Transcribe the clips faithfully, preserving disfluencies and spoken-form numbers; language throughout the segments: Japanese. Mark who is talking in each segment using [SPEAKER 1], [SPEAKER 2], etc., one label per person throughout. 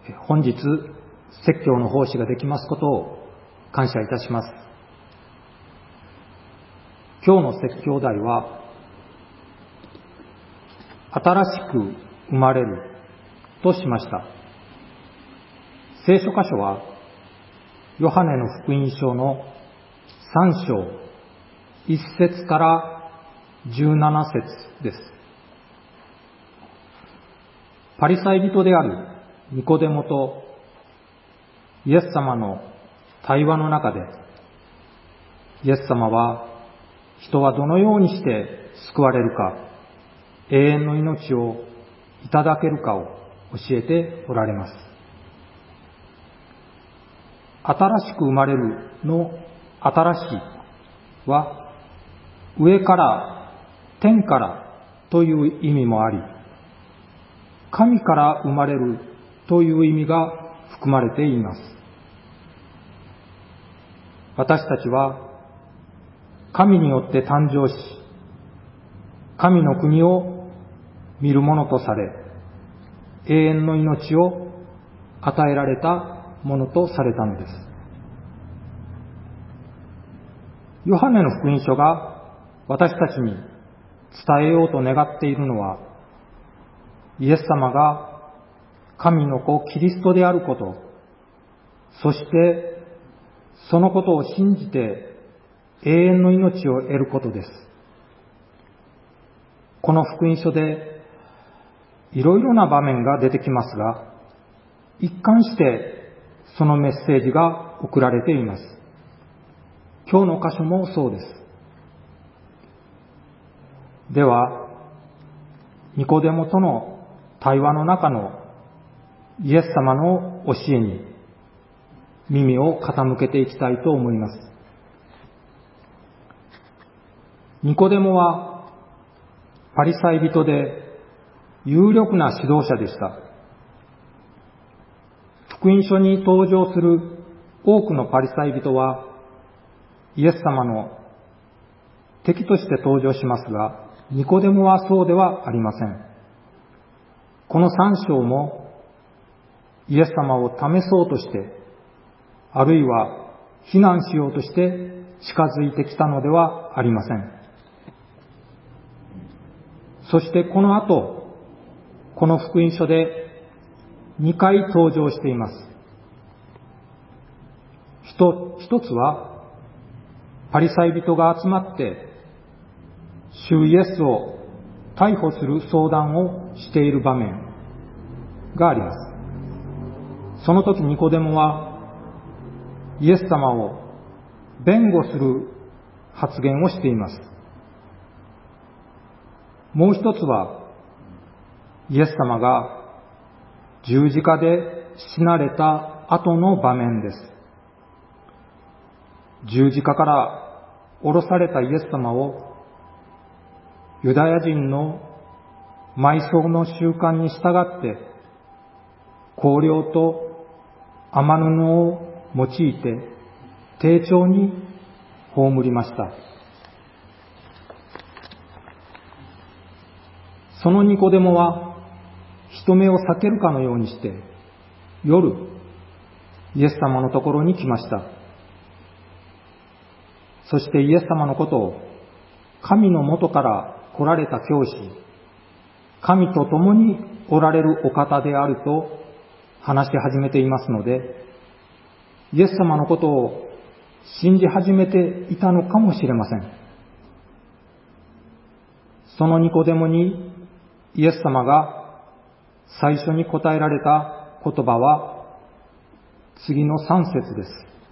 [SPEAKER 1] 本日説教の奉仕ができますことを感謝いたします。今日の説教題は、新しく生まれるとしました。聖書箇所は、ヨハネの福音書のさん章いっ節からじゅうなな節です。パリサイ人であるニコデモとイエス様の対話の中で、イエス様は人はどのようにして救われるか、永遠の命をいただけるかを教えておられます。新しく生まれるの新しいは、上から天からという意味もあり、神から生まれるという意味が含まれています。私たちは神によって誕生し、神の国を見るものとされ、永遠の命を与えられたものとされたのです。ヨハネの福音書が私たちに伝えようと願っているのは、イエス様が神の子キリストであること、そしてそのことを信じて永遠の命を得ることです。この福音書でいろいろな場面が出てきますが、一貫してそのメッセージが送られています。今日の箇所もそうです。では、ニコデモとの対話の中のイエス様の教えに耳を傾けていきたいと思います。ニコデモはパリサイ人で有力な指導者でした。福音書に登場する多くのパリサイ人はイエス様の敵として登場しますが、ニコデモはそうではありません。この三章もイエス様を試そうとして、あるいは非難しようとして近づいてきたのではありません。そしてこの後、この福音書でにかい登場しています。一つは、パリサイ人が集まって、主イエスを逮捕する相談をしている場面があります。その時ニコデモは、イエス様を弁護する発言をしています。もう一つは、イエス様が十字架で死なれた後の場面です。十字架から下ろされたイエス様をユダヤ人の埋葬の習慣に従って香料と雨布を用いて丁重に葬りました。そのニコデモは人目を避けるかのようにして夜イエス様のところに来ました。そしてイエス様のことを神の元から来られた教師、神と共におられるお方であると話し始めていますので、イエス様のことを信じ始めていたのかもしれません。そのニコデモにイエス様が最初に答えられた言葉は次のさん節です。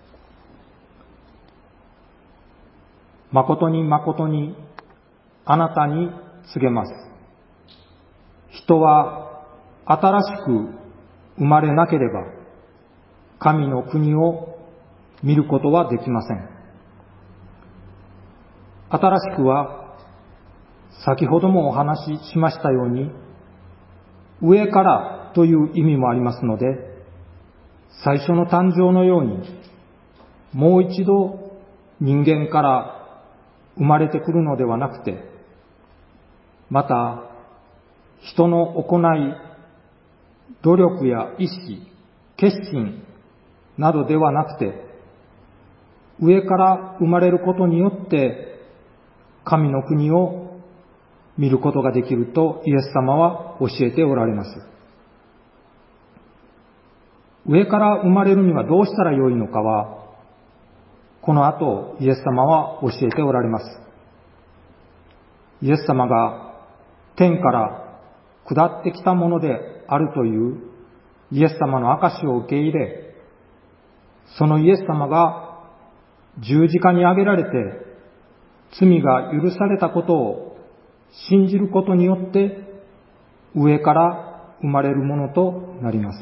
[SPEAKER 1] 誠に誠にあなたに告げます。人は新しく生まれなければ神の国を見ることはできません。新しくは先ほどもお話ししましたように、上からという意味もありますので、最初の誕生のように、もう一度人間から生まれてくるのではなくて、また人の行い、努力や意志、 決心などではなくて、上から生まれることによって神の国を見ることができるとイエス様は教えておられます。上から生まれるにはどうしたらよいのかは、この後イエス様は教えておられます。イエス様が天から下ってきたものであるというイエス様の証を受け入れ、そのイエス様が十字架に上げられて罪が許されたことを信じることによって上から生まれるものとなります。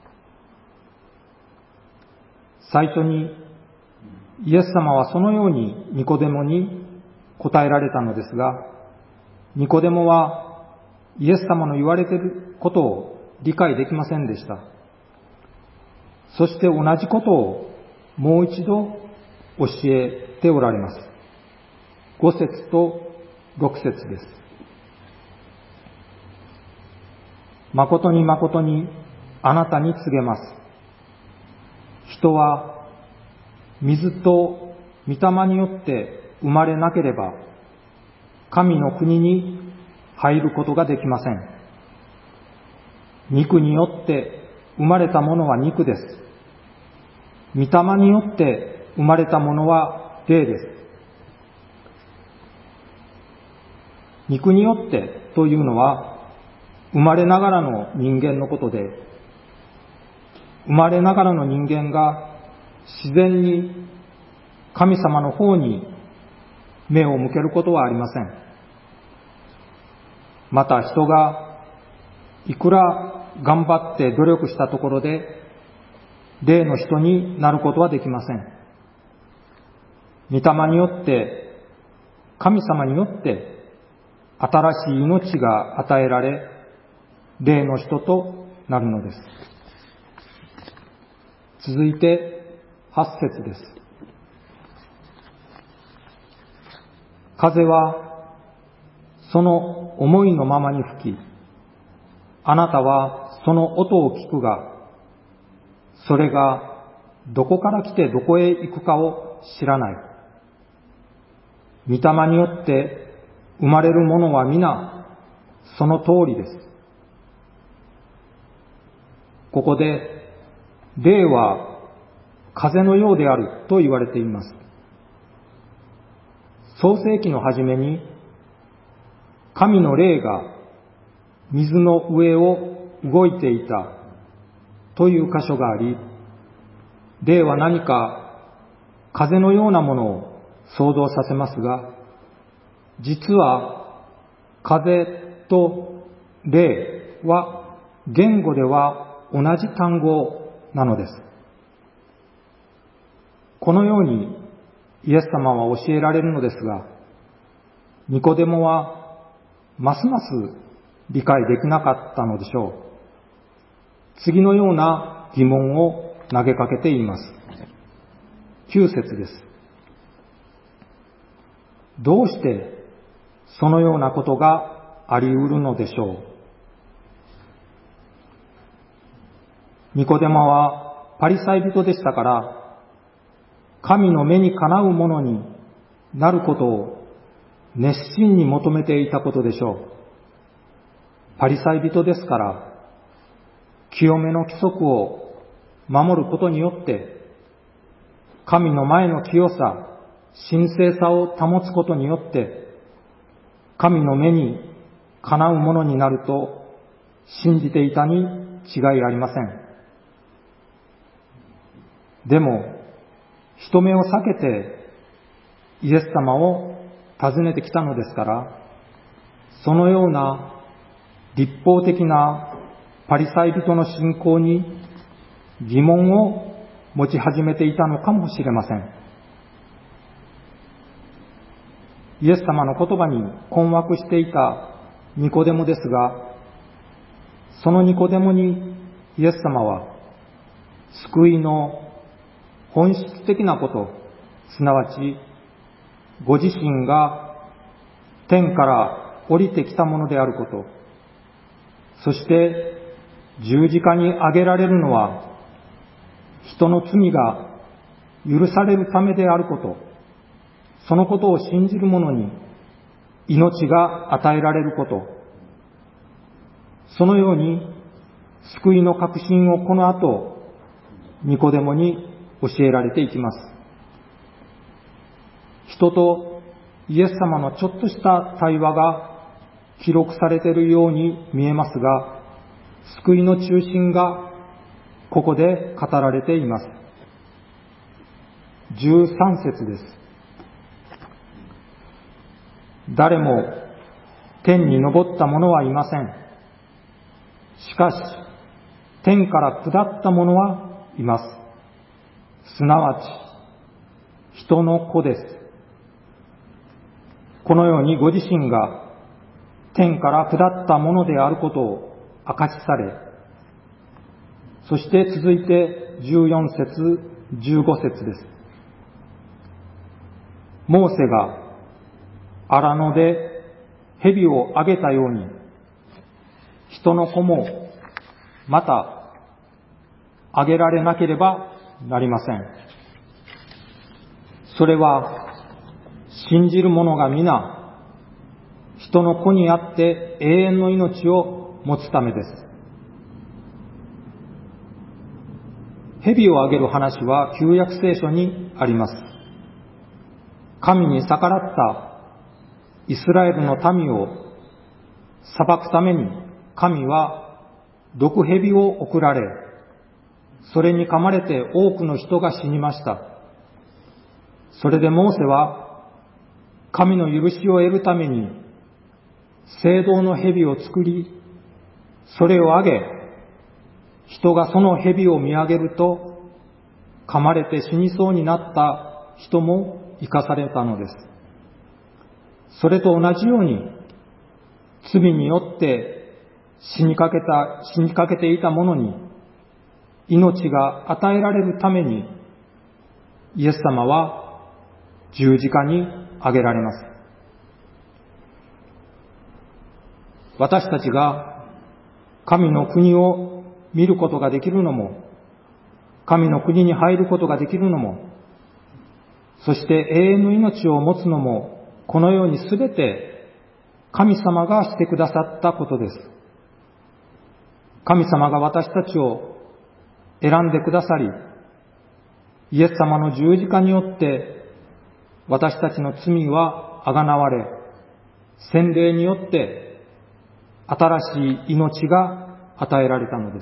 [SPEAKER 1] 最初にイエス様はそのようにニコデモに答えられたのですが、ニコデモはイエス様の言われていることを理解できませんでした。そして同じことをもう一度教えておられます。ご節とろく節です。誠に誠にあなたに告げます。人は水と御霊によって生まれなければ神の国に入ることができません。肉によって生まれたものは肉です。御霊によって生まれたものは霊です。肉によってというのは生まれながらの人間のことで、生まれながらの人間が自然に神様の方に目を向けることはありません。また人がいくら頑張って努力したところで霊の人になることはできません。御霊によって、神様によって新しい命が与えられ、霊の人となるのです。続いてはち節です。風はその思いのままに吹き、あなたはその音を聞くが、それがどこから来てどこへ行くかを知らない。御霊によって生まれるものは皆その通りです。ここで霊は風のようであると言われています。創世記の初めに神の霊が水の上を動いていたという箇所があり、霊は何か風のようなものを想像させますが、実は風と霊は言語では同じ単語なのです。このようにイエス様は教えられるのですが、ニコデモはますます理解できなかったのでしょう。次のような疑問を投げかけています。きゅう節です。どうしてそのようなことがあり得るのでしょう。ニコデモはパリサイ人でしたから、神の目にかなうものになることを熱心に求めていたことでしょう。パリサイ人ですから、清めの規則を守ることによって、神の前の清さ、神聖さを保つことによって、神の目にかなうものになると信じていたに違いありません。でも、人目を避けてイエス様を訪ねてきたのですから、そのような立法的なパリサイ人の信仰に疑問を持ち始めていたのかもしれません。イエス様の言葉に困惑していたニコデモですが、そのニコデモにイエス様は救いの本質的なこと、すなわちご自身が天から降りてきたものであること、そして十字架に上げられるのは人の罪が許されるためであること、そのことを信じる者に命が与えられること、そのように救いの確信をこの後、ニコデモに教えられていきます。人とイエス様のちょっとした対話が記録されているように見えますが、救いの中心がここで語られています。じゅうさん節です。誰も天に昇った者はいません。しかし、天から下った者はいます。すなわち、人の子です。このようにご自身が天から下ったものであることを明かしされ、そして続いてじゅうよん節、じゅうご節です。モーセが荒野で蛇をあげたように、人の子もまたあげられなければなりません。それは信じる者が皆人の子にあって永遠の命を持つためです。蛇をあげる話は旧約聖書にあります。神に逆らったイスラエルの民を裁くために神は毒蛇を送られ、それに噛まれて多くの人が死にました。それでモーセは神の許しを得るために聖堂の蛇を作り、それをあげ、人がその蛇を見上げると噛まれて死にそうになった人も生かされたのです。それと同じように、罪によって死にかけた、死にかけていた者に命が与えられるために、イエス様は十字架に上げられます。私たちが神の国を見ることができるのも、神の国に入ることができるのも、そして永遠の命を持つのも、このようにすべて神様がしてくださったことです。神様が私たちを選んでくださり、イエス様の十字架によって私たちの罪はあがなわれ、洗礼によって新しい命が与えられたのです。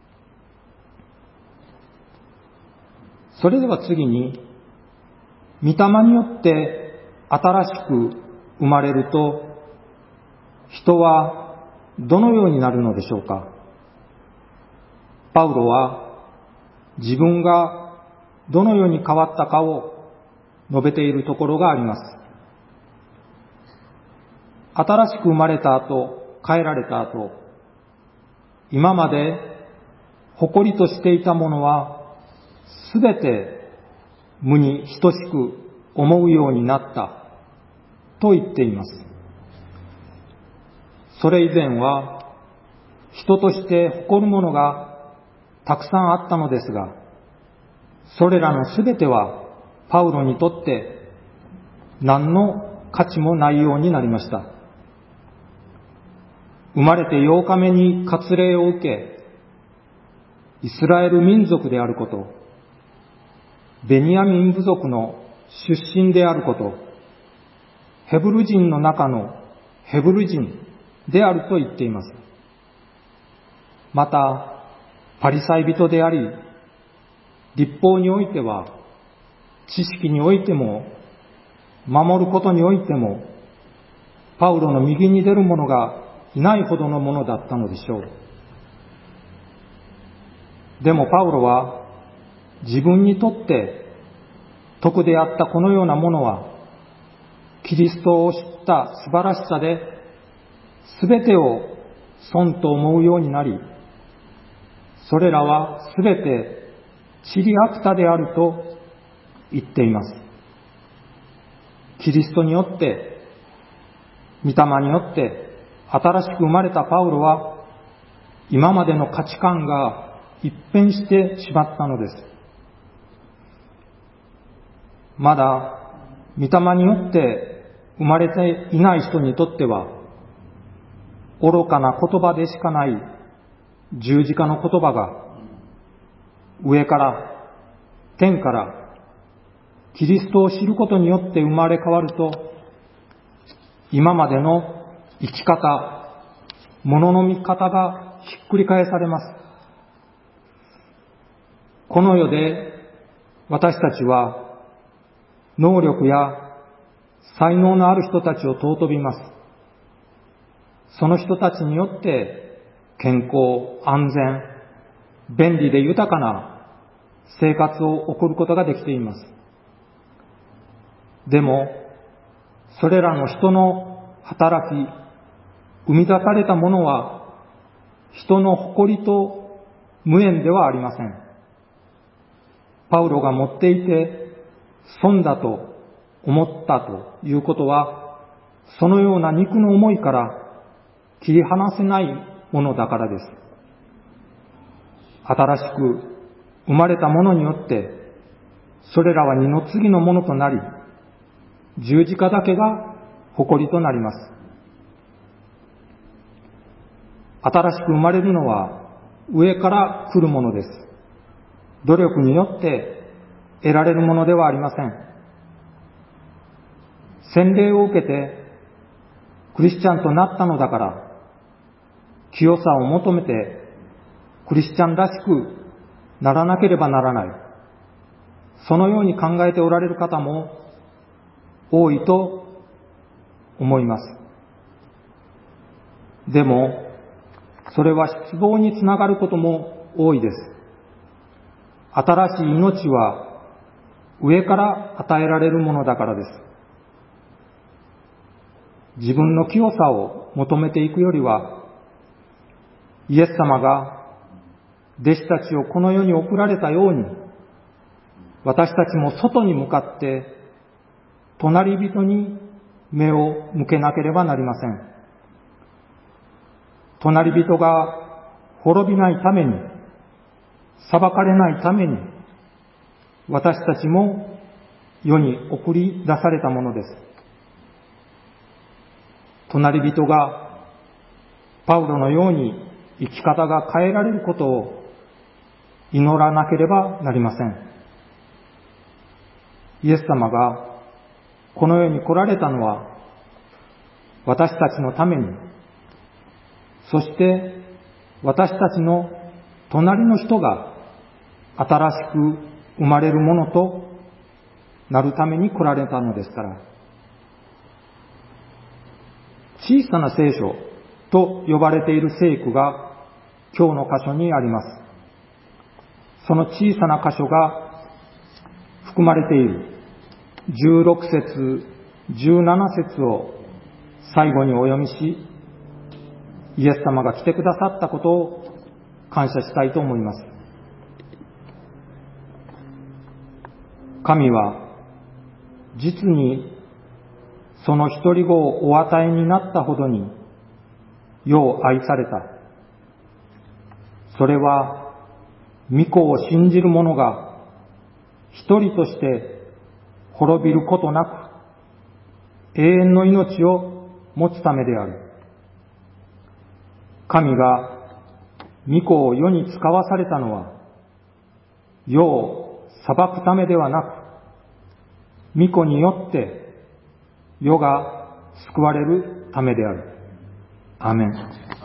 [SPEAKER 1] それでは次に、御霊によって新しく生まれると、人はどのようになるのでしょうか。パウロは自分がどのように変わったかを述べているところがあります。新しく生まれた後、変えられた後、今まで誇りとしていたものはすべて無に等しく思うようになったと言っています。それ以前は人として誇るものがたくさんあったのですが、それらのすべてはパウロにとって何の価値もないようになりました。生まれてようかめに割礼を受け、イスラエル民族であること、ベニヤミン部族の出身であること、ヘブル人の中のヘブル人であると言っています。また、パリサイ人であり、律法においては、知識においても、守ることにおいても、パウロの右に出る者がいないほどのものだったのでしょう。でもパウロは、自分にとって徳であったこのようなものは、キリストを知った素晴らしさで、すべてを損と思うようになり、それらはすべて塵あくたであると言っています。キリストによって、御霊によって新しく生まれたパウロは、今までの価値観が一変してしまったのです。 まだ御霊によって生まれていない人にとっては、愚かな言葉でしかない十字架の言葉が、上から、天から、キリストを知ることによって生まれ変わると、今までの生き方、物の見方がひっくり返されます。この世で私たちは能力や才能のある人たちを尊びます。その人たちによって健康、安全、便利で豊かな生活を送ることができています。でも、それらの人の働き、生み出されたものは人の誇りと無縁ではありません。パウロが持っていて損だと思ったということは、そのような肉の思いから切り離せないものだからです。新しく生まれたものによって、それらは二の次のものとなり、十字架だけが誇りとなります。新しく生まれるのは上から来るものです。努力によって得られるものではありません。洗礼を受けてクリスチャンとなったのだから、清さを求めてクリスチャンらしくならなければならない。そのように考えておられる方も多いと思います。でも、それは失望につながることも多いです。新しい命は上から与えられるものだからです。自分の清さを求めていくよりは、イエス様が弟子たちをこの世に送られたように、私たちも外に向かって隣人に目を向けなければなりません。隣人が滅びないために、裁かれないために、私たちも世に送り出されたものです。隣人がパウロのように生き方が変えられることを祈らなければなりません。イエス様がこの世に来られたのは私たちのために、そして私たちの隣の人が新しく生まれるものとなるために来られたのですから。小さな聖書と呼ばれている聖句が今日の箇所にあります。その小さな箇所が含まれているじゅうろく節、じゅうなな節を最後にお読みし、イエス様が来てくださったことを感謝したいと思います。神は実にその一人子をお与えになったほどに世を愛された。それは御子を信じる者が一人として滅びることなく永遠の命を持つためである。神が御子を世に使わされたのは世を裁くためではなく、御子によって世が救われるためである。アーメン。